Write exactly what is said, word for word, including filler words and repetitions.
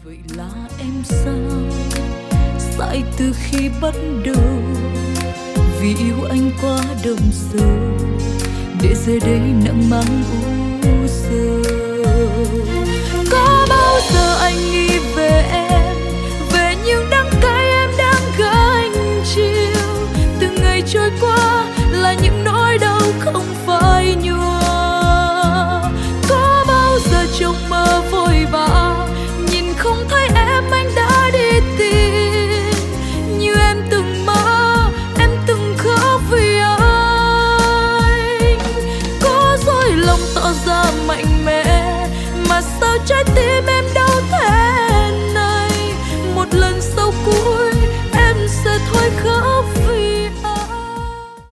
Vậy là em sao dại từ khi bắt đầu, vì yêu anh quá đậm sâu để giờ đây nặng mang u sầu. Có bao giờ anh nghĩ về em, về những đắng cay em đang gánh chịu, từng ngày trôi qua là những nỗi đau không phai nhòa. Có bao giờ trong mơ vội vã nhìn không thấy em, anh đã đi tìm như em từng mơ, em từng khóc vì anh. Có dối lòng tỏ ra mạnh mẽ mà sao trái tim